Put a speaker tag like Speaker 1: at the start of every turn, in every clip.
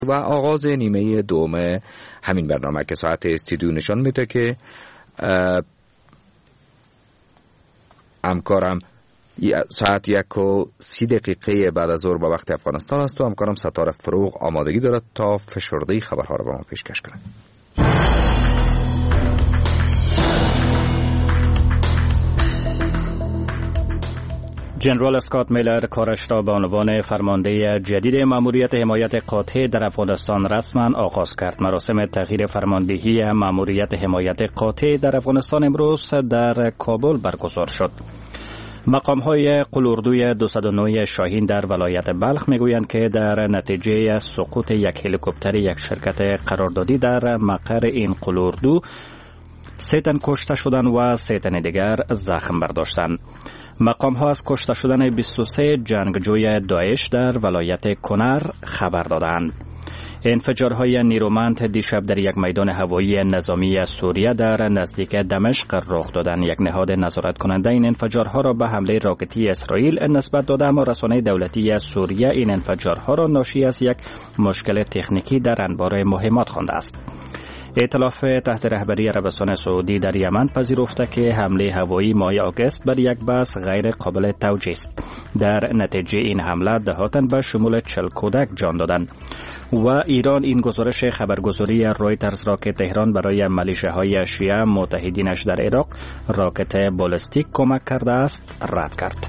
Speaker 1: و آغاز نیمه دوم همین برنامه که ساعت استودیو نشان میده که همکارم ساعت 1:30 بعد از ظهر به وقت افغانستان است و همکارم ستاره فروغ آمادگی دارد تا فشرده خبرها را به ما پیشکش کند.
Speaker 2: جنرال اسکات میلر کارش را به عنوان فرمانده جدید مأموریت حمایت قاطع در افغانستان رسما آغاز کرد. مراسم تغییر فرماندهی مأموریت حمایت قاطع در افغانستان امروز در کابل برگزار شد. مقام‌های قلاردوی 209 شاهین در ولایت بلخ میگویند که در نتیجه سقوط یک هلیکوپتر یک شرکت قراردادی در مقر این قلاردو 3 تن کشته شدند و 3 تن دیگر زخم برداشتند. مقام‌ها از کشته شدن 23 جنگجوی داعش در ولایت کنر خبر دادند. انفجارهای نیرومند دیشب در یک میدان هوایی نظامی سوریه در نزدیک دمشق رخ دادند. یک نهاد نظارت کننده این انفجارها را به حمله راکتی اسرائیل نسبت داده، اما رسانه دولتی سوریه این انفجارها را ناشی از یک مشکل تکنیکی در انبار مهمات خوانده است. ائتلاف تحت رهبری عربستان سعودی در یمن پذیرفته که حمله هوایی ماه آگوست بر یک بس غیر قابل توجیه است. در نتیجه این حمله 10 تن به شمول 40 کودک جان دادند. و ایران این گزارش خبرگزاری رویترز را که تهران برای ملیشه‌های شیعه متحدینش در عراق راکت بالستیک کمک کرده است رد کرد.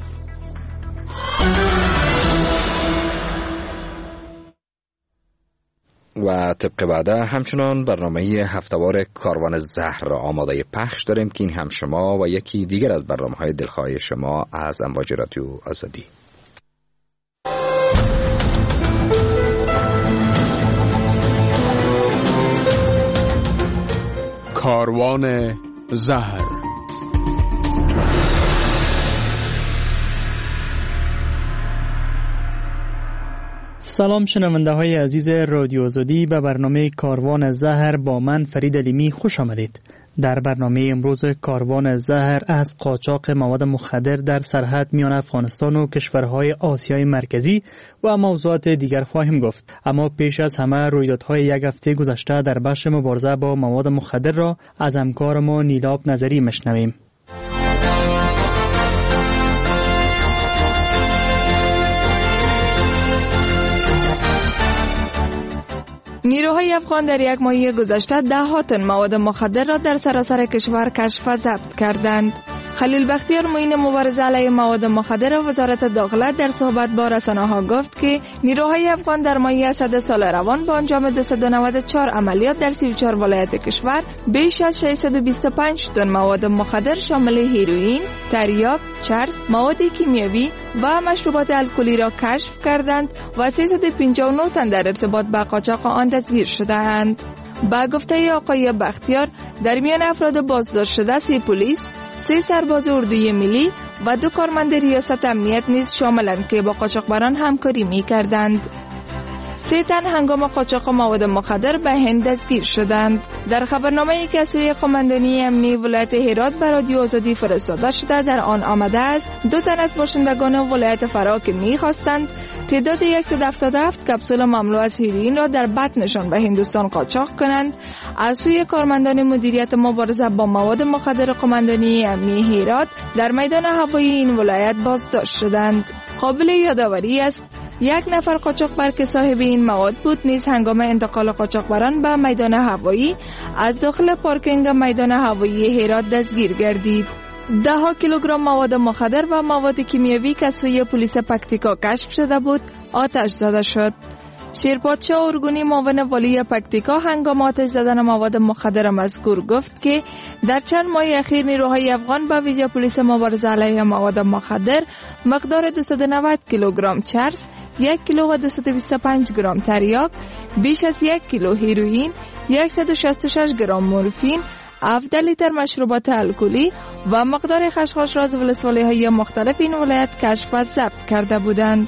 Speaker 1: و طبق وعده همچنان برنامه هفته‌وار کاروان زهر را آماده پخش داریم که این هم شما و یکی دیگر از برنامه‌های دلخواه شما از امواج رادیو آزادی.
Speaker 3: کاروان زهر.
Speaker 4: سلام شنونده های عزیز رادیو آزادی، به برنامه کاروان زهر با من فرید علیمی خوش آمدید. در برنامه امروز کاروان زهر از قاچاق مواد مخدر در سرحد میان افغانستان و کشورهای آسیای مرکزی و موضوعات دیگر خواهیم گفت. اما پیش از همه رویدادهای یک هفته گذشته در بخش مبارزه با مواد مخدر را از همکار ما نیلاب نظری مشنویم.
Speaker 5: نیروهای افغان در یک ماه گذشته 10 تن مواد مخدر را در سراسر کشور کشف و ضبط کردند. خلیل بختیار معین مبارزه علیه مواد مخدر وزارت داخله در صحبت با رسانه‌ها گفت که نیروهای افغان در ماه اسد سال روان با انجام 294 عملیات در 34 ولایت کشور بیش از 625 تن مواد مخدر شامل هیروئین، تریاک، چرس، مواد کیمیایی و مشروبات الکلی را کشف کردند و 359 تن در ارتباط با قاچاق آن دستگیر شدند. با گفته آقای بختیار در میان افراد بازداشت شده 3 پلیس، 3 سرباز اردوی ملی و 2 کارمند ریاست امنیت نیز شاملند که با قاچاقبران همکاری می کردند. 3 تن هنگام قاچاق مواد مخدر به هند دستگیر شدند. در خبرنامه‌ای که از سوی قماندانی امنی ولایت هرات به رادیو آزادی فرستاده شده در آن آمده است 2 تن از باشندگان ولایت فرا که می‌خواستند تعداد 177 کپسول مملو از هیروئین را در بطنشان به هندوستان قاچاق کنند از سوی کارمندان مدیریت مبارزه با مواد مخدر قماندانی امنی هرات در میدان هوایی این ولایت بازداشت شدند. قابل یادآوری است 1 نفر قاچاقبر که صاحب این مواد بود نیز هنگام انتقال قاچاقبران به میدان هوایی از داخل پارکینگ میدان هوایی هرات دستگیر گردید. 10 کیلوگرم مواد مخدر و مواد کیمیایی که سوی پلیس پکتیکا کشف شده بود آتش زده شد. شیرپادشاه ارگونی معاون والی پکتیکا هنگام آتش زدن مواد مخدر مذکور گفت که در چند ماه اخیر نیروهای افغان به ویژه پلیس مبارزه علیه مواد مخدر مقدار 290 کیلوگرم چرس، 1 کیلو و 225 گرم تریاک، بیش از 1 کیلو هیروئین، 166 گرم مورفین، 17 لیتر مشروبات الکلی و مقدار خشخاش را از ولسوالی‌های مختلف این ولایت کشف و ضبط کرده بودند.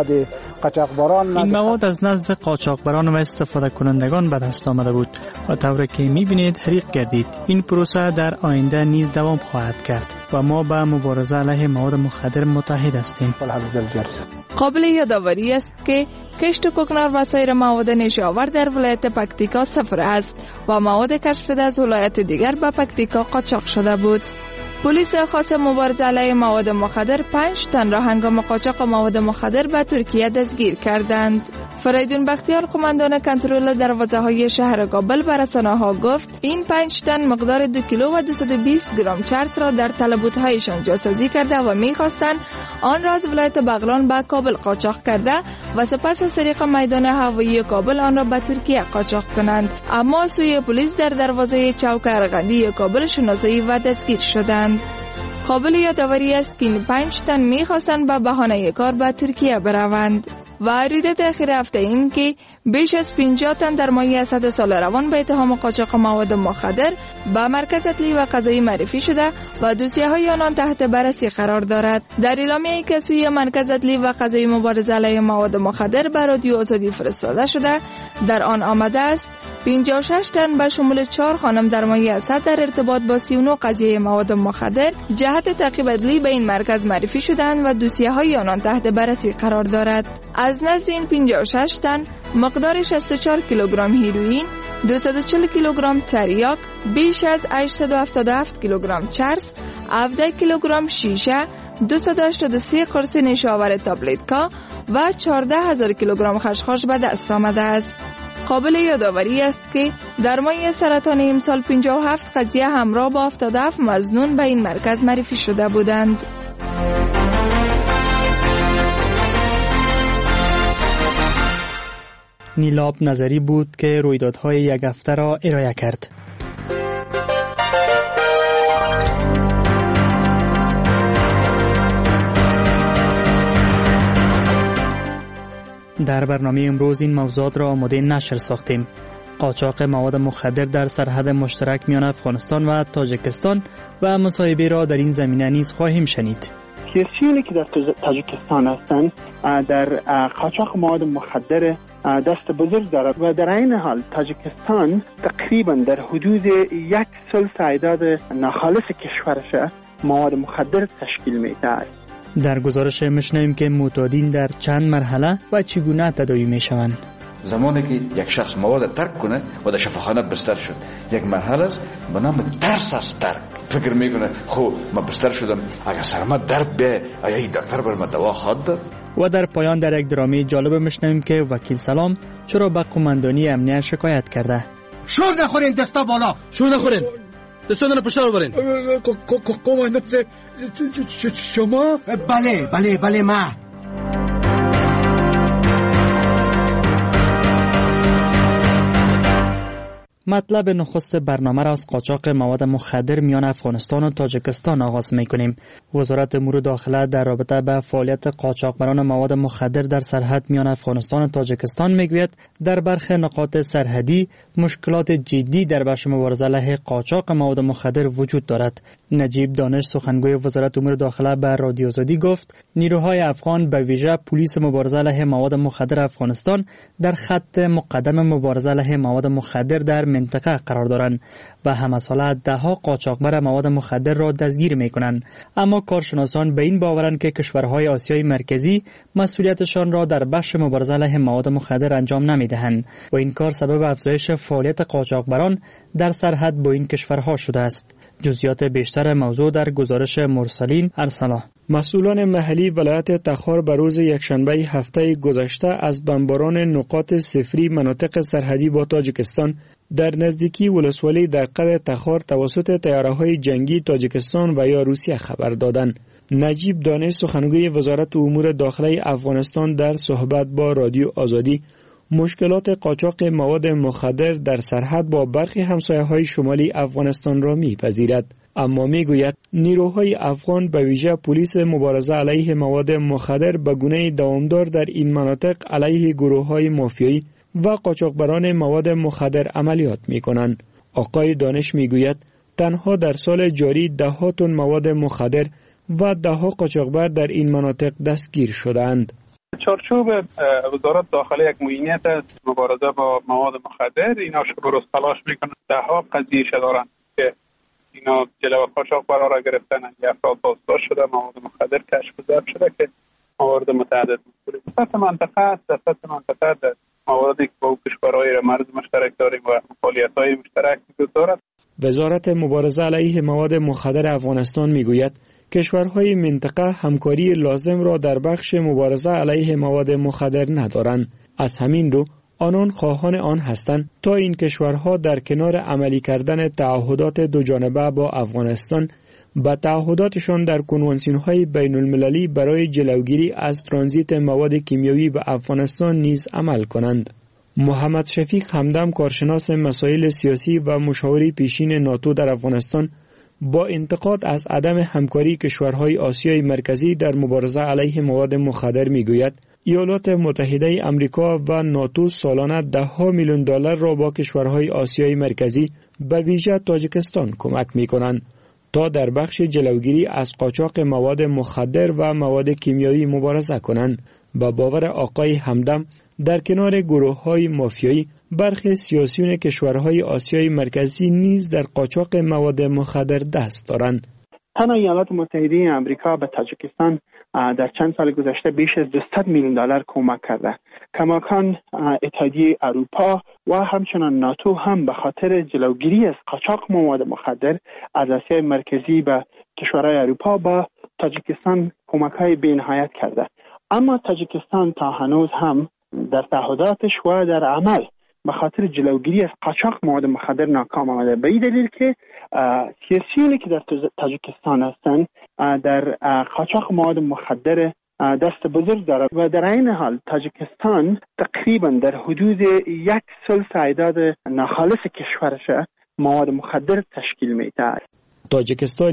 Speaker 4: این مواد از نزد قاچاقبران و استفاده کنندگان به دست آمده بود و طوری که می‌بینید حریق گردید. این پروسه در آینده نیز دوام خواهد کرد و ما به مبارزه علیه مواد مخدر متحد هستیم.
Speaker 5: قابل یادآوری است که کشت کوکنار و سایر مواد نشاور در ولایت پکتیکا صفر است و مواد کشف شده از ولایت دیگر به پکتیکا قاچاق شده بود. پلیس خاص مبارزه علیه مواد مخدر 5 تن را هنگام قاچاق مواد مخدر به ترکیه دستگیر کردند. فریدون بختیار قماندان کنترل دروازه‌های شهر کابل به رسانه‌ها گفت این 5 تن مقدار 2 کیلو و 220 گرم چرس را در تلبوت‌هایشان جاسازی کرده و می‌خواستند آن را از ولایت بغلان به کابل قاچاق کرده و سپس از طریق میدان هوایی کابل آن را به ترکیه قاچاق کنند، اما سوی پلیس در دروازه چوک ارغندی کابل شناسایی و دستگیر شدند. قابل یادآوری است که این 5 تن می‌خواستند به بهانه کار به ترکیه بروند. و رویداد اخیر هفته این که بیش از 50 تن در مایه اسد سال روان به اتهام قاچاق مواد مخدر به مرکز اطلاعی و قضایی معرفی شده و دوسیه‌های آنان تحت بررسی قرار دارد. در اعلامیه‌ای که سوی مرکز اطلاعی و قضایی مبارزه علیه مواد مخدر به رادیو آزادی فرستاده شده، در آن آمده است 56 تن به شمول 4 خانم در مایه اسد در ارتباط با 39 قضیه مواد مخدر جهت تعقیب اطلاعی به این مرکز معرفی شدند و دوسیه‌های آنان تحت بررسی قرار دارد. از نزد این 56 تن مقدار 64 کیلوگرم هیروئین، 240 کیلوگرم تریاک، بیش از 877 کیلوگرم چرس، 17 کیلوگرم شیشه، 283 قرص نشاور تابلتکا و 14,000 کیلوگرم خشخاش به دست آمده است. قابل یادآوری است که در ماه سرطان امسال 57 قضیه همراه با 77 مظنون به این مرکز معرفی شده بودند.
Speaker 4: نیلاب نظری بود که رویدادهای یک هفته را ارائه کرد. در برنامه امروز این موضوعات را آماده نشر ساختیم. قاچاق مواد مخدر در سرحد مشترک میان افغانستان و تاجیکستان و مصاحبه را در این زمینه نیز خواهیم شنید.
Speaker 6: کشتیانی که در تاجیکستان هستند در قاچاق مواد مخدر دست بزرگ دارد و در این حال تاجیکستان تقریبا در حدود 1/3 تعداد ناخالص کشورش مواد مخدر تشکیل می‌دهد.
Speaker 4: در گزارش می‌شنویم که معتادین در چند مرحله و چگونه تداوی می‌شوند.
Speaker 7: زمانی که یک شخص مواد ترک کنه و در شفاخانه بستر شد، یک مرحله است به نام ترس از ترک. فکر میکنه خب من بستر شدم، اگر سرما درد بیه آیا این دکتر بر من دوا خواهد داد؟
Speaker 4: و در پایان در یک درامه جالب می‌شنویم که وکیل سلام چرا به قماندانی امنیت شکایت کرده.
Speaker 8: شور نخورین، دستا بالا، شور نخورین، دستان پشت رو برین.
Speaker 9: قماندان شما؟
Speaker 8: بله ما.
Speaker 4: مطلب نخست برنامه را از قاچاق مواد مخدر میان افغانستان و تاجیکستان آغاز می‌کنیم. وزارت امور داخله در رابطه با فعالیت قاچاقبران مواد مخدر در سرحد میان افغانستان و تاجیکستان میگوید در برخی نقاط سرحدی مشکلات جدی در بخش مبارزه علیه قاچاق مواد مخدر وجود دارد. نجیب دانش سخنگوی وزارت امور داخله به رادیو آزادی گفت نیروهای افغان به ویژه پلیس مبارزه علیه مواد مخدر افغانستان در خط مقدم مبارزه علیه مواد مخدر در منطقه قرار دارند و همه ساله ده‌ها قاچاقبر مواد مخدر را دستگیر می‌کنند. اما کارشناسان به این باورند که کشورهای آسیای مرکزی مسئولیتشان را در بخش مبارزه علیه مواد مخدر انجام نمی‌دهند و این کار سبب افزایش فعالیت قاچاقبران در سرحد با این کشورها شده است. جزئیات بیشتر موضوع در گزارش مرسلین ارسلا.
Speaker 10: مسئولان محلی ولایت تخار به روز یکشنبه هفته گذشته از بمباران نقاط صفری مناطق سرحدی با تاجیکستان در نزدیکی ولسوالی در قلعه تخار توسط طیاره‌های جنگی تاجیکستان و یا روسیه خبر دادند. نجیب دانش سخنگوی وزارت امور داخله افغانستان در صحبت با رادیو آزادی مشکلات قاچاق مواد مخدر در سرحد با برخی همسایه‌های شمالی افغانستان را می‌پذیرد، اما می‌گوید نیروهای افغان به ویژه پلیس مبارزه علیه مواد مخدر به گونه دوامدار در این مناطق علیه گروه‌های مافیایی و قاچاقبران مواد مخدر عملیات می‌کنند. آقای دانش می‌گوید تنها در سال جاری 10 تن مواد مخدر و 10 قاچاقبر در این مناطق دستگیر شدند.
Speaker 11: چارچوب وزارت داخله یک معینیت مبارزه با مواد مخدر، اینا شروع تلاش میکنن 10 قضیه دارن که اینا جلوه قاچاق برا را گرفتن، افراد بازداشت شده، مواد مخدر کشف و ضبط شده که موارد متعدد می‌کنیم. سطح منطقه در مواردی که با کشورهای مرز مشترک داریم و فعالیت‌های مشترک وجود دارد.
Speaker 10: وزارت مبارزه علیه مواد مخدر افغانستان میگوید کشورهای منطقه همکاری لازم را در بخش مبارزه علیه مواد مخدر ندارند. از همین رو آنان خواهان آن هستند تا این کشورها در کنار عملی کردن تعهدات دوجانبه با افغانستان با تعهداتشان در کنوانسیون‌های بین المللی برای جلوگیری از ترانزیت مواد کیمیایی به افغانستان نیز عمل کنند. محمد شفیق همدم، کارشناس مسائل سیاسی و مشاور پیشین ناتو در افغانستان، با انتقاد از عدم همکاری کشورهای آسیای مرکزی در مبارزه علیه مواد مخدر میگوید ایالات متحده آمریکا و ناتو سالانه $10 میلیون را با کشورهای آسیای مرکزی به ویژه تاجیکستان کمک میکنند تا در بخش جلوگیری از قاچاق مواد مخدر و مواد کیمیایی مبارزه کنند. با باور آقای همدم، در کنار گروه‌های مافیایی، برخی سیاسیون کشورهای آسیای مرکزی نیز در قاچاق مواد مخدر دست دارند.
Speaker 6: تنها ایالات متحده آمریکا به تاجیکستان در چند سال گذشته بیش از $200 میلیون کمک کرده. کماکان اتحادیه اروپا و همچنان ناتو هم به خاطر جلوگیری از قاچاق مواد مخدر از آسیای مرکزی به کشورهای اروپا با تاجیکستان کمک‌های بی‌نهایت کرده. اما تاجیکستان تا هنوز هم در تعهداتش و در عمل به خاطر جلوگیری از قاچاق مواد مخدر ناکام آمده. به این دلیل که سیاسیونی که در تاجیکستان هستند در قاچاق مواد مخدر دست بزرگ دارد و در این حال تاجیکستان تقریبا در حدود 1/3 تعداد ناخالص کشورش مواد مخدر تشکیل می‌دهد.
Speaker 10: تاجیکستان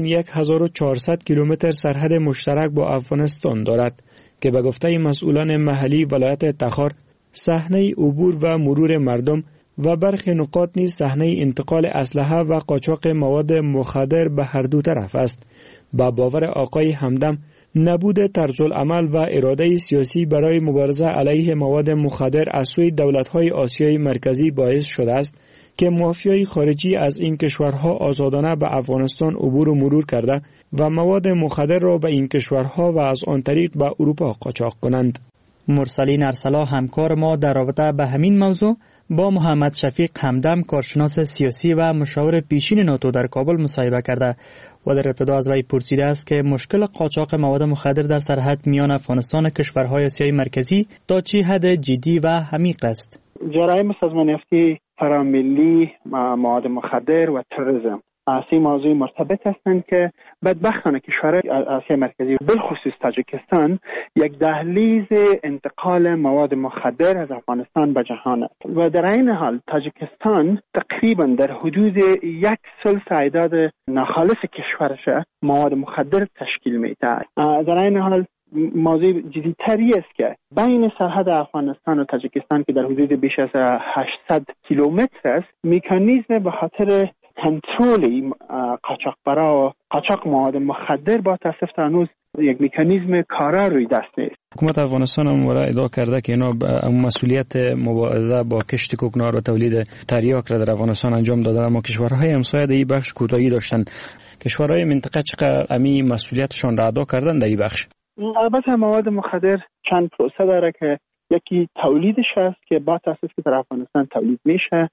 Speaker 10: 1400 کیلومتر سرحد مشترک با افغانستان دارد که به گفته مسئولان محلی ولایت تخار صحنه عبور و مرور مردم و برخی نقاط نیز صحنه انتقال اسلحه و قاچاق مواد مخدر به هر دو طرف است. با باور آقای همدم، نبود طرزالعمل و اراده سیاسی برای مبارزه علیه مواد مخدر از سوی دولت‌های آسیای مرکزی باعث شده است که مافیای خارجی از این کشورها آزادانه به افغانستان عبور و مرور کرده و مواد مخدر را به این کشورها و از آن طریق به اروپا قاچاق کنند.
Speaker 4: مرسلین ارسلا، همکار ما، در رابطه به همین موضوع با محمد شفیق همدم، کارشناس سیاسی و مشاور پیشین ناتو در کابل مصاحبه کرده و در ابتدا از وی پرسیده است که مشکل قاچاق مواد مخدر در سرحد میان افغانستان و کشورهای آسیای مرکزی تا چه حد جدی و عمیق است.
Speaker 6: جرایم سازمان یافته فراملی، مواد مخدر و تروریسم سه موضوع مرتبط هستند که بدبختانه کشورهای آسیای مرکزی بالخصوص تاجیکستان یک دهلیز انتقال مواد مخدر از افغانستان به جهان است و در این حال تاجیکستان تقریبا در حدود 1/3 تعداد ناخالص کشورش مواد مخدر تشکیل می‌دهد. در این حال موضوع جدی‌تری است که بین سرحد افغانستان و تاجیکستان که در حدود بیش از 800 کیلومتر است، مکانیزم به خاطر کنترل قاچاقبرا و قاچاق مواد مخدر با تاسف تا هنوز یک مکانیزم کارا روی دست نیست.
Speaker 10: حکومت افغانستان هم ادعا کرده که اینا مسئولیت مبارزه با کشت کوکنار و تولید تریاک را در افغانستان انجام دادن، اما کشورهای همسایه در این بخش کوتاهی داشتن. کشورهای منطقه چقدر امی مسئولیتشان را ادا کردن در این بخش؟
Speaker 6: البته مواد مخدر چند پروسه داره که یکی تولیدش است که با تاسف که در افغانستان تولید میشه،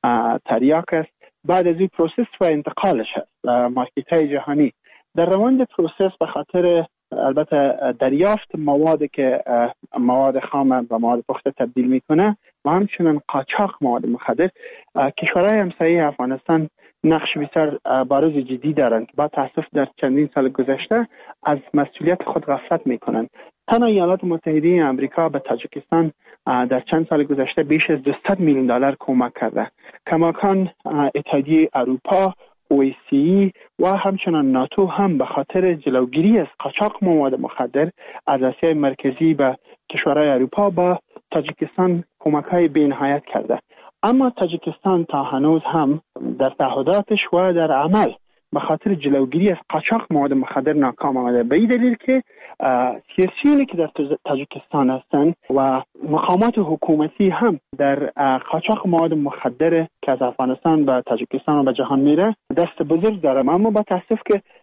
Speaker 6: تریاک است. بعد از این پروسس و انتقالش هست مارکت‌های جهانی. در روند پروسس به خاطر البته دریافت مواد که مواد خام و مواد پخته تبدیل میکنه و همچنین قاچاق مواد مخدر، کشورهای همسایه افغانستان نقش بسیار بارز جدی دارند که با تاسف در چندین سال گذشته از مسئولیت خود غفلت میکنند. تنها ایالات متحده آمریکا به تاجیکستان در چند سال گذشته بیش از $200 میلیون کمک کرده. کماکان اتحادیه اروپا، OECD و همچنان ناتو هم به خاطر جلوگیری از قاچاق مواد مخدر از آسیای مرکزی به کشورهای اروپا با تاجیکستان کمک‌های بی‌نهایت کرده. اما تاجیکستان تا هنوز هم در تعهداتش و در عمل به خاطر جلوگیری از قاچاق مواد مخدر ناکام آمده. به این دلیل که سیاسیونی که در تاجیکستان هستند و مقامات حکومتی هم در قاچاق مواد مخدر که از افغانستان به تاجیکستان و به جهان میره دست بزرگ دارم. اما با تاسف که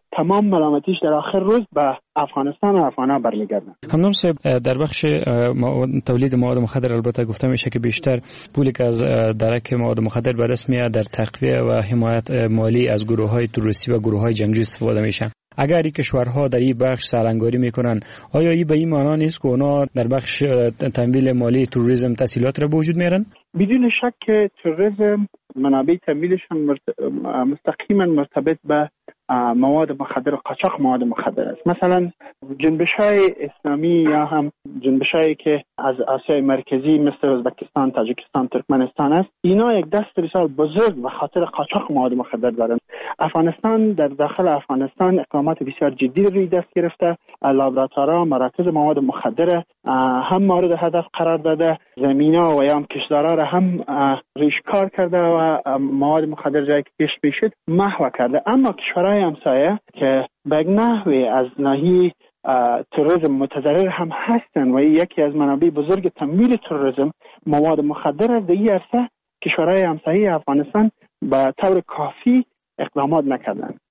Speaker 6: تمام ملامتیش در آخر روز به افغانستان و افغان‌ها برمیگردن.
Speaker 10: همدان صاحب، در بخش تولید مواد مخدر البته گفته میشه که بیشتر پولی که از درک مواد مخدر به دست میاد در تقویه و حمایت مالی از گروه‌های تروریستی و گروه‌های جنگجو استفاده میشه. اگر این کشورها در این بخش سرانگاری میکنن، آیا این به این معنا نیست که اونا در بخش تمویل مالی تروریسم تسهیلات را به وجود میارن؟
Speaker 6: بدون شک که تروریسم منابع تمویلشان مستقیما مرتبط به مواد مخدر و قاچاق مواد مخدر است. مثلا جنبش‌های اسلامی یا هم جنبش‌هایی که از آسیای مرکزی مثل ازبکستان، تاجیکستان، ترکمنستان است، اینا یک دست بسیار بزرگ به خاطر قاچاق مواد مخدر دارند. افغانستان در داخل افغانستان اقدامات بسیار جدی روی دست گرفته، لابراتوارها، مراکز مواد مخدر هم مورد هدف قرار داده، زمینا و یا هم کشدارها را هم ریشکار کرده و مواد مخدر جایی که پیش میشد محو کرده. اما کشورهای همسایه که به نحوی از ناحیه تروریسم متضرر هم هستند و یکی از منابع بزرگ تمویل تروریسم مواد مخدر است، در این عرصه کشورهای همسایه افغانستان به طور کافی اقدامات نکردند.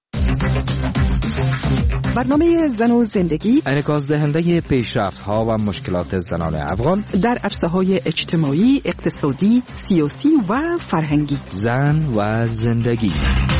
Speaker 12: برنامه زن و زندگی
Speaker 1: انعکاس دهنده پیشرفت‌ها و مشکلات زنان افغان
Speaker 12: در عرصه‌های اجتماعی، اقتصادی، سیاسی و فرهنگی.
Speaker 1: زن و زندگی.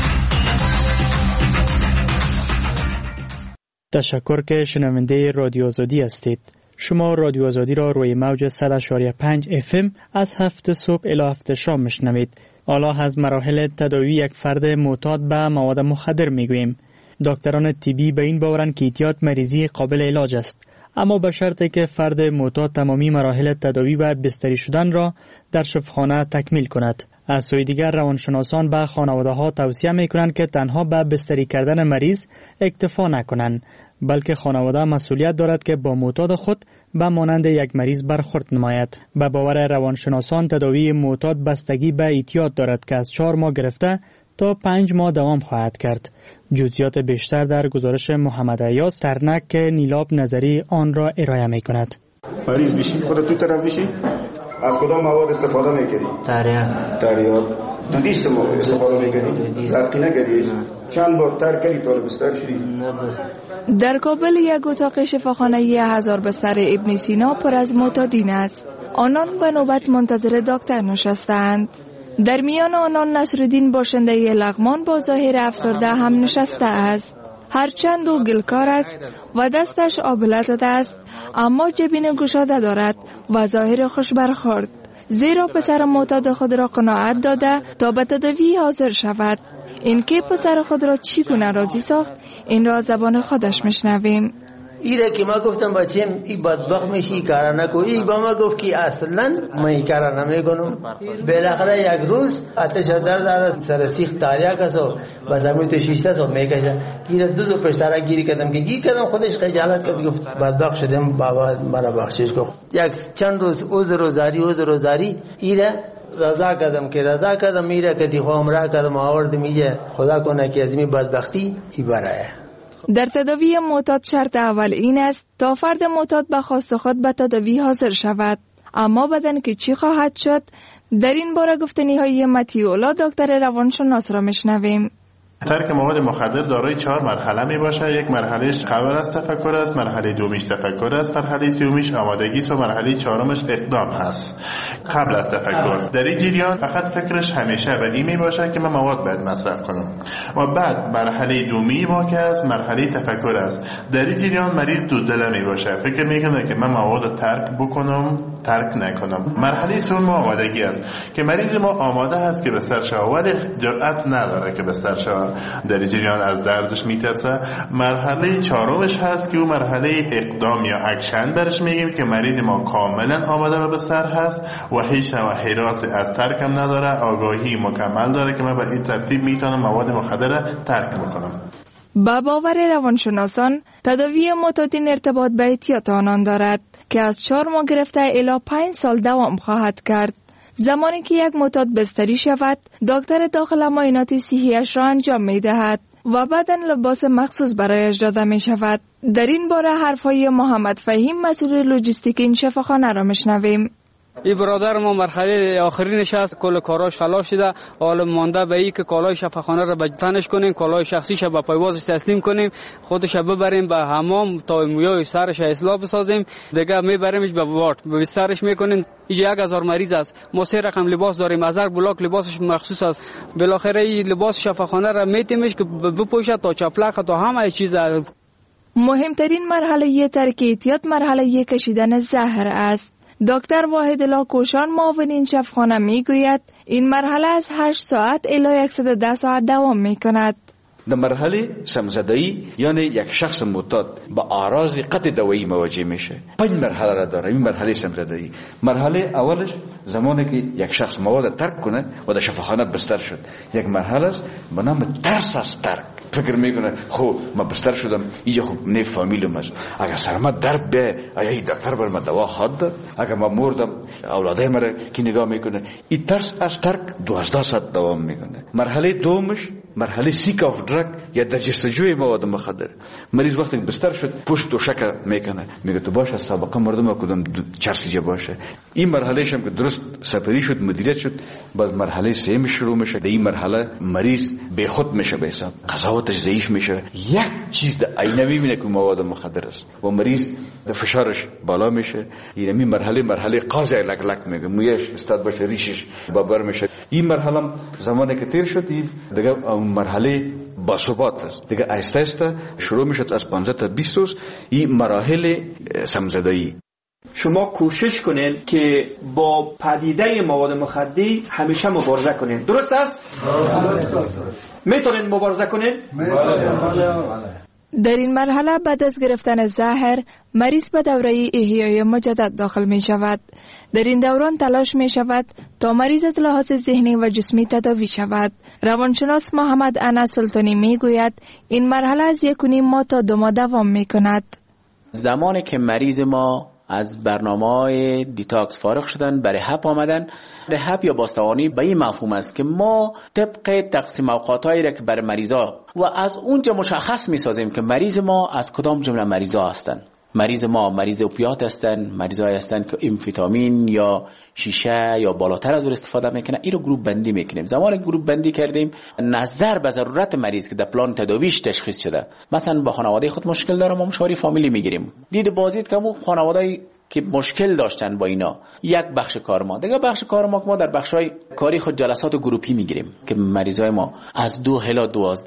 Speaker 4: تشکر که شنونده رادیو آزادی هستید. شما رادیو آزادی را روی موج 100.5 FM از 7 صبح الی 7 شام میشنوید. حالا از مراحل تداوی یک فرد معتاد به مواد مخدر میگوییم. دکتران طبی به این باورند که اعتیاد مریضی قابل علاج است، اما به شرطی که فرد معتاد تمامی مراحل تداوی و بستری شدن را در شفاخانه تکمیل کند. از سوی دیگر روانشناسان به خانواده‌ها توصیه می‌کنند که تنها به بستری کردن مریض اکتفا نکنند، بلکه خانواده مسئولیت دارد که با معتاد خود به مانند یک مریض برخورد نماید. به باور روانشناسان تداوی معتاد بستگی به اعتیاد دارد که از 4 ماه گرفته تا 5 ماه دوام خواهد کرد. جزئیات بیشتر در گزارش محمد ایاز ترنک که نیلاب نظری آن را ارائه می‌کند.
Speaker 13: مریض بشی خودت تو طرف بشی، از کدام مواد استفاده می‌کنی؟ تریاک. دودیش استفاده می‌کنی؟ زرقی نگریش. چند بار تر کردی تا بستر شدی؟
Speaker 5: در کابل یک اتاق شفاخانه 1000 بستر ابن سینا پر از معتادین است. آنان به نوبت منتظر دکتر نشستند. در میان آنان نصرالدین باشنده لغمان با ظاهر افسرده هم نشسته است. هرچند او گلکار است و دستش آبله زده است، اما جبین گشاده دارد و ظاهر خوش برخورد، زیرا پسر معتاد خود را قناعت داده تا به تداوی حاضر شود. اینکه پسر خود را چگونه راضی ساخت، این را زبان خودش میشنویم.
Speaker 14: ایره که ما گفتم بچه‌م این بدبخت میشی ای کارا نکو، ای با ما گفت که اصلا من این کارا نمیکنم. بالاخره یک روز آتش در سر سیخ تاریک است و با زمین تو شیشته تو میکشه. گیر دو پشترا گیری کردم که گیر کردم، خودش خجالت کرد، گفت بدبخت شدم، بابا مرا بخشش کن. یک چند روز روزاری ایره رضا کردم میره که دی خواهم را کردم آورد میگه خدا کنه که از می بدبختی ای برای.
Speaker 5: در تداوی معتاد شرط اول این است تا فرد معتاد به خواست خود به تداوی حاضر شود. اما بعدن که چی خواهد شد، در این باره گفتنی های مطیع دکتر روانشناس را میشنویم.
Speaker 15: ترک مواد مخدر دارای 4 مرحله می باشه. یک مرحلهش قبل از تفکر است، مرحله دومیش تفکر است، مرحله سومیش آمادگی است و مرحله چهارمش اقدام هست. قبل از تفکر در این جریان فقط فکرش همیشه به این می باشه که من مواد باید مصرف کنم و بعد مرحله دومی واقع است، مرحله تفکر است. در این جریان مریض دو دله می باشه، فکر میکنه که من مواد ترک بکنم ترک نکنم. مرحله سوم آمادگی است که مریض ما آماده است که به سر شود ولی جرأت نداره که به سر شود، در جریان از دردش میترسه. مرحله چهارمش هست که اون مرحله اقدام یا اکشن برش میگیم که مریض ما کاملا آماده به سر هست و هیچ نوع هراسی از ترک هم نداره، آگاهی مکمل داره که من به این ترتیب میتونم مواد مخدر ترک بکنم.
Speaker 5: با باور روانشناسان تداوی معتادین ارتباط به اعتیاد آنان دارد که از 4 ماه گرفته الی 5 سال دوام خواهد کرد. زمانی که یک معتاد بستری شود، دکتر داخل معاینات صحیحش را انجام می دهد و بعداً لباس مخصوص برایش داده می شود. در این باره حرفهای محمد فهیم مسئول لوجستیک این شفاخانه را میشنویم.
Speaker 16: این برادر ما مرحله آخرینش است، کل کاراش خلاص شده، حالا مانده به این که کالای شفاخانه را به تنش کنیم، کالای شخصیش به پایوازش تسلیم کنیم، خودش ببریم به حمام تا مویای سرش اصلاح بسازیم، دیگه میبریمش به وارد به بسترش میکنیم. اینجا 1000 مریض است، ما 3 رقم لباس داریم، از هر بلاک لباسش مخصوص است. بالاخره این لباس شفاخانه را میتیمش که بپوشه تا چپلق تا همه چیز.
Speaker 5: مهمترین مرحله ترک اعتیاد مرحله کشیدن زهر است. دکتر واحد الله کوشان معاون شفاخانه میگوید این مرحله از 8 ساعت الی 110 ساعت دوام میکند.
Speaker 7: در مرحله سمزدایی یعنی یک شخص معتاد با اعراض قطع دوایی مواجه میشه. 5 مرحله را داره این مرحله سمزدایی. مرحله اولش زمانی که یک شخص مواد ترک کنه و در شفاخانه بستر شد، یک مرحله است به نام ترس از ترک. فکر میکنه خب ما بستر شدم، اینجا خب نه فامیلم است، اگر سرما درد به آیا این دکتر بر من دوا خواهد داد، اگر ما مردم اولادای مرا کی نگاه میکنه. این ترس از ترک 12 ساعت دوام میکنه. مرحله دومش مرحله سیک آف درگ یا در جستجوی مواد مخدر. مریض وقتی بستر شد پشت دوشک میکنه، میگه تو باشه سابقه مردم کدام چرسیجه باشه. این مرحله هم که درست سپری شد مدیریت شد، بعد مرحله سوم شروع میشه. در این مرحله مریض بی خود میشه، به حساب قضاوتش ضعیف میشه، یک چیز در آینه میبینه که مواد مخدر است و مریض در فشارش بالا میشه. این مرحله قاضی لک لک میگه، مویش استاد باشه، ریشش بابر میشه. این مرحله زمانی که تیر شد دیگه مرحله باثبات است، دیگه آهسته آهسته شروع میشه از 15 تا 20 روز این مراحل سمزدایی.
Speaker 17: شما کوشش کنین که با پدیده مواد مخدر همیشه مبارزه کنین، درست است؟ میتونین مبارزه کنین؟
Speaker 5: در این مرحله بعد از گرفتن زهر مریض به دوره احیای مجدد داخل می شود. در این دوران تلاش می شود تا مریض از لحاظ ذهنی و جسمی تداوی شود. روانشناس محمد انس سلطانی می گوید این مرحله از 1.5 ماه تا 2 ماه دوام می کند.
Speaker 18: زمانی که مریض ما از برنامه‌های دیتاکس فارغ شدن برای هپ آمدن، هپ یا باستوانی به این مفهوم است که ما طبق تقسیم اوقاتایی را که برای مریضا و از اونجا مشخص می‌سازیم که مریض ما از کدام جمله مریضا هستند. مریض ما مریض اوپیات هستند، مریضایی هستند که امفتامین یا شیشه یا بالاتر از اون استفاده میکنه. این رو گروپ بندی میکنیم. زمانی گروپ بندی کردیم نظر به ضرورت مریض که در پلان تداویش تشخیص شده، مثلا با خانواده خود مشکل داره ما مشاوره فامیلی میگیریم، دید بازدید که اون خانواده‌ای که مشکل داشتن با اینا یک بخش کار ما، دیگه بخش کار ما که ما در بخشای کاری خود جلسات گروپی میگیریم که مریضای ما از 2 الی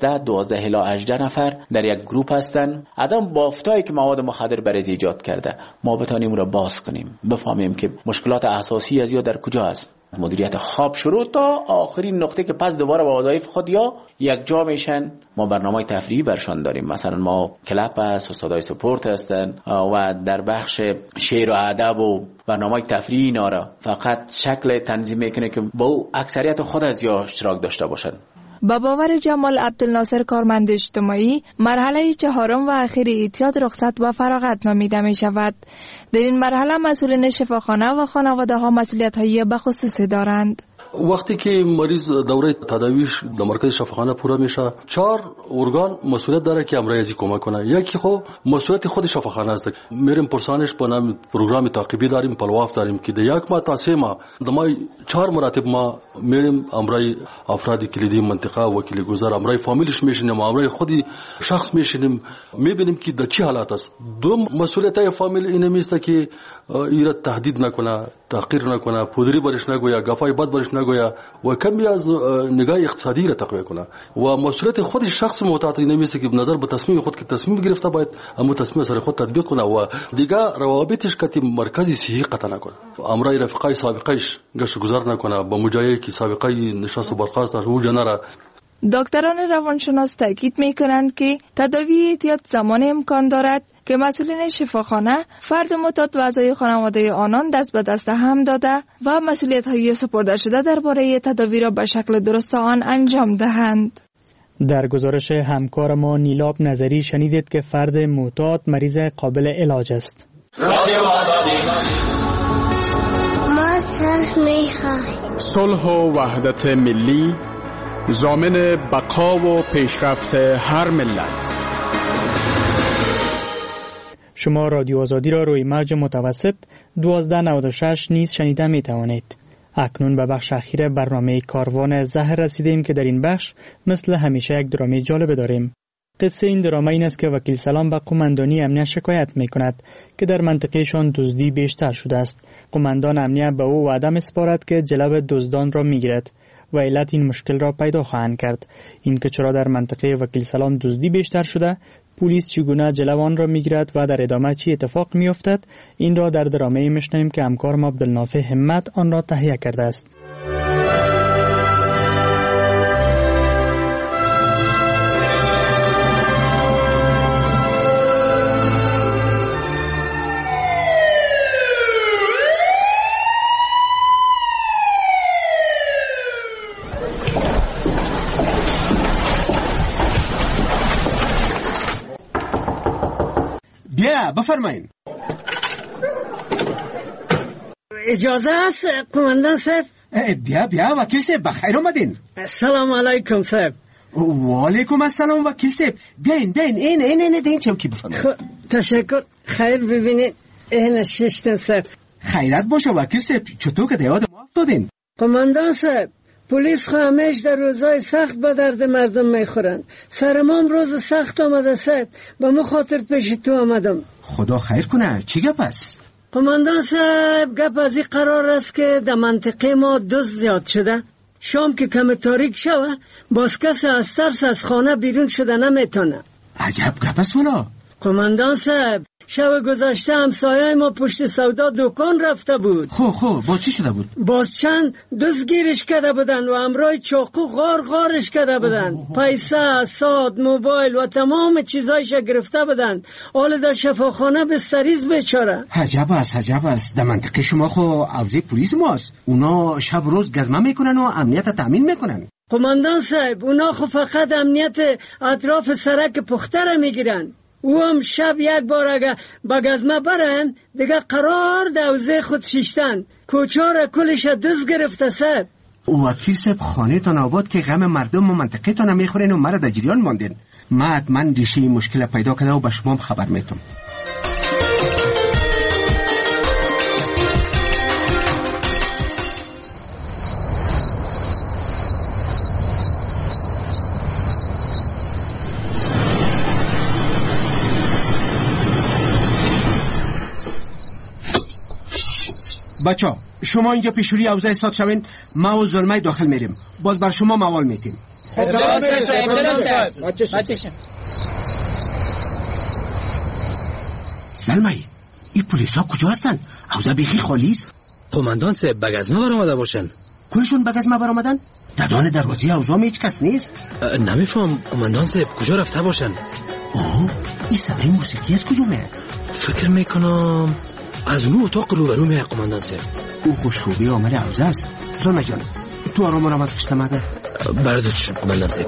Speaker 18: 12 الی 18 نفر در یک گروپ هستن. عدم بافتایی که مواد مخدر برای ایجاد کرده ما بتونیم اون رو باز کنیم، بفهمیم که مشکلات اساسی از یا در کجا است. مدیریت خواب شروع تا آخرین نقطه که پس دوباره با وظایف خود یا یک جا میشن. ما برنامه تفریحی برشان داریم، مثلا ما کلپ است، استادای سپورت هستن و در بخش شعر و ادب و برنامه تفریحی اینا را فقط شکل تنظیم میکنه که با او اکثریت خود از یا اشتراک داشته باشن.
Speaker 5: با باور جمال عبدالناصر کارمند اجتماعی مرحله 4 و اخیر اعتیاد رخصت و فراغت نامیده می شود. در این مرحله مسئولین شفاخانه و خانواده ها مسئولیت هایی بخصوصی دارند.
Speaker 19: وقتی که مریض دوره تداویش در مرکز شفاخانه پورا میشه 4 ارگان مسئولیت داره که امرای ازی کمک کنه. یکی خب مسئولیت خود شفاخانه است، میریم پرسانش با نام پروگرام تعقیبی داریم، پلواف داریم که در 1 ماه تا 3 ماه ما 4 مراتب ما میریم امرای افراد کلیدی منطقه وکیل گذار امرای فامیلش میشینیم، امرای خودی شخص میشینیم، میبینیم که در چه حالت است. دو مسئولیت فامیل اینه میسته که ایراد تهدید نکنه، تحقیر نکنه، پودری برش نگویا، گفای بد برش نگویا و کمی از نگاه اقتصادی را تقویت کنه. و مسئولیت خود شخص معتاد نمیشه که نظر به تصمیم خود که تصمیم گرفته باید اما تصمیم سر خود تطبیق کنه و دیگه روابطش که مرکزی صحیح قطع نکنه. امرای رفقای سابقهش گشت گذار نکنه، با مجایی که سابقه نشست و برخاست او جنرا.
Speaker 5: دکتران روانشناس تاکید میکنند که تداوی اعتیاد زمان امکان دارد که مسئولین شفاخانه فرد معتاد و اعضای خانواده آنان دست به دست هم داده و مسئولیت‌های سپرده شده درباره تداوی را به شکل درست آن انجام دهند.
Speaker 4: در گزارش همکار ما نیلاب نظری شنیدید که فرد معتاد مریض قابل علاج است.
Speaker 3: ما صلح و وحدت ملی ضامن بقا و پیشرفت هر ملت.
Speaker 4: شما رادیو آزادی را روی موج متوسط 1296 نیز شنیده می توانید. اکنون به بخش اخیر برنامه کاروان زهر رسیدیم که در این بخش مثل همیشه یک درامه جالب داریم. قصه این درامه این است که وکیل سلام به قماندانی امنیت شکایت می کند که در منطقهشان دزدی بیشتر شده است. قماندان امنیت به او وعده می‌سپارد که جلب دزدان را می‌گیرد و علت این مشکل را پیدا خواهند کرد. این که چرا در منطقه وکیل سلام دزدی بیشتر شده، پلیس چگونه جلب آن را می‌گیرد و در ادامه چی اتفاق می‌افتد، این را در درامه می‌شنویم که همکارم عبدالنافع همت آن را تهیه کرده است.
Speaker 20: بیا بفرمایید.
Speaker 21: اجازه است قماندان صاحب؟
Speaker 20: بیا وکیل صاحب بخیر اومدین.
Speaker 21: سلام علیکم صاحب.
Speaker 20: و علیکم السلام وکیل صاحب. بیاین این چوکی بفرمایید.
Speaker 21: تشکر. خیر ببینید این ششتن صاحب.
Speaker 20: خیرت باشه وکیل صاحب. چطور که دیاد ما افتادین؟
Speaker 21: قماندان صاحب، پلیس خواهمش در روزای سخت به درد مردم میخورن. سرمام روز سخت آمده صاحب، به مخاطر پیش تو آمدم.
Speaker 20: خدا خیر کنه. چی گپ است؟
Speaker 21: قماندان صاحب، گپ از این قرار است که در منطقه ما دزد زیاد شده. شام که کم تاریک شوه، باز کسی از ترس از خانه بیرون شده نمیتونه.
Speaker 20: عجب گپ است ولا.
Speaker 21: قماندان صاحب، شب گذشته همسایه ما پشت سودا دکان رفته بود.
Speaker 20: خب با چی شده بود؟
Speaker 21: باز چند دزدگیرش کرده بودن و همراه چاقو غارش کرده بودن. پیسه، ساعت، موبایل و تمام چیزایش گرفته بودن. حالا در شفاخانه بستریز بیچاره.
Speaker 20: عجب است. در منطقه شما خو اوضاع پلیس ماست. اونا شب روز گزمه میکنن و امنیت تامین میکنن.
Speaker 21: قماندان صاحب، اونا خو فقط امنیت اطراف سرک پخته را میگیرن. او هم شب یک بار اگه با گزمه برن دیگه قرار دوزه خود شیشتن. کوچار کلش دزد گرفته صاحب.
Speaker 20: وکیل صاحب، خانه تان آباد که غم مردم و منطقه تان میخورین و مرا در جریان ماندین. من ریشه این مشکل پیدا کرده و به شما خبر میتم. بچه شما اینجا پیشوری اوضاع استاد شوین، ما و ظلمه داخل میریم. باز بر شما موال میتیم. ظلمه این پلیس ها کجا هستن؟ اوضاع بیخی خالی است.
Speaker 8: قماندان صاحب به گزمه برآمده باشن.
Speaker 20: کلشون به گزمه برآمدن؟ ددان دروازه اوضاع هیچ کس نیست.
Speaker 8: نمیفهم قماندان صاحب کجا رفته باشن.
Speaker 20: این صدای موسیقی از کجا میاد؟
Speaker 8: فکر میکنم از اون اتاق روبرو میاد قماندان صاحب.
Speaker 20: او خوشروبی آمده حوزه است. ظلمه جان تو آرام از پشت مده.
Speaker 8: برداشت شد قماندان صاحب.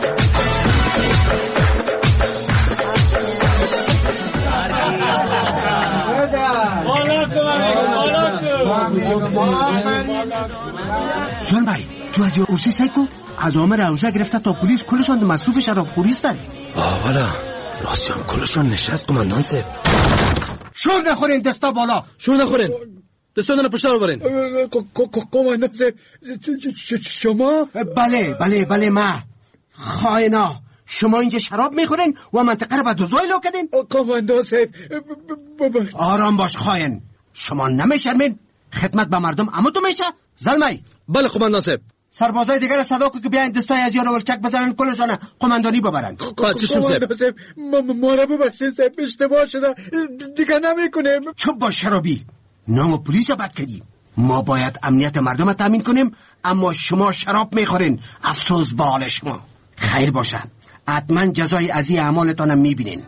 Speaker 20: ظلمه تو از ارسی سایکو از آمر حوزه گرفته تا پلیس کلشان مصروف شراب خوری هستن.
Speaker 8: والا راستی هم کلشان نشست قماندان صاحب.
Speaker 20: شور نخورین، دستا بالا.
Speaker 8: شور نخورین، دستان پشت رو برین.
Speaker 9: قماندان صاحب شما؟
Speaker 20: بله ما خائنا. شما اینجا شراب میخورین و منطقه رو به دزدای لو کردین.
Speaker 9: قماندان صاحب
Speaker 20: آرام باش خائن. شما نمیشرمین؟ خدمت به مردم اما تو میشه؟ ظلمه.
Speaker 8: بله قماندان صاحب.
Speaker 20: سربازای دیگر صدا که بیاین دستای از یارو ولچک بزنن کلشان قماندانی ببرن.
Speaker 8: چشم صاحب.
Speaker 9: ما رو ببخشید صاحب، اشتباه شده دیگه نمیکنیم.
Speaker 20: چوب باش شرابی. نام پلیس رو بد کردی. ما باید امنیت مردم رو تامین کنیم، اما شما شراب میخورین. افسوس به حال شما. خیر باشه، حتما جزای از این اعمالتان میبینین.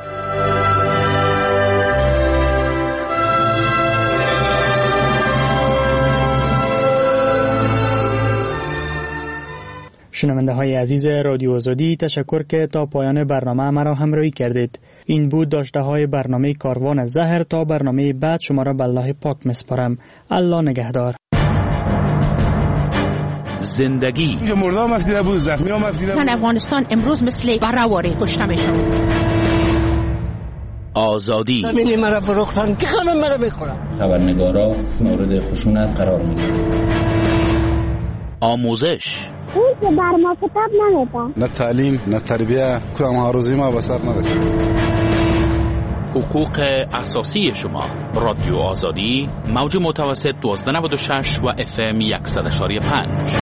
Speaker 4: شنونده های عزیز رادیو آزادی، تشکر که تا پایان برنامه مرا همراهی کردید. این بود داشته های برنامه کاروان زهر. تا برنامه بعد شما را به الله پاک مسپارم. الله نگهدار.
Speaker 22: زندگی
Speaker 23: مردم مفدیده بود، زخمی ها مفدیده بود.
Speaker 24: زن افغانستان امروز مثل برهواره کشته میشن.
Speaker 2: آزادی.
Speaker 21: زمین مرا فروختن که همه مرا میخورن.
Speaker 2: خبرنگارا مورد خشونت قرار میگیرن. آموزش.
Speaker 22: اون که بر ما کتاب نمیده.
Speaker 23: نه تعلیم نه تربیه، کدام ها روزی ما به سر نرسید.
Speaker 2: حقوق اساسی شما. رادیو آزادی، موج متوسط 1296 و FM 100.5.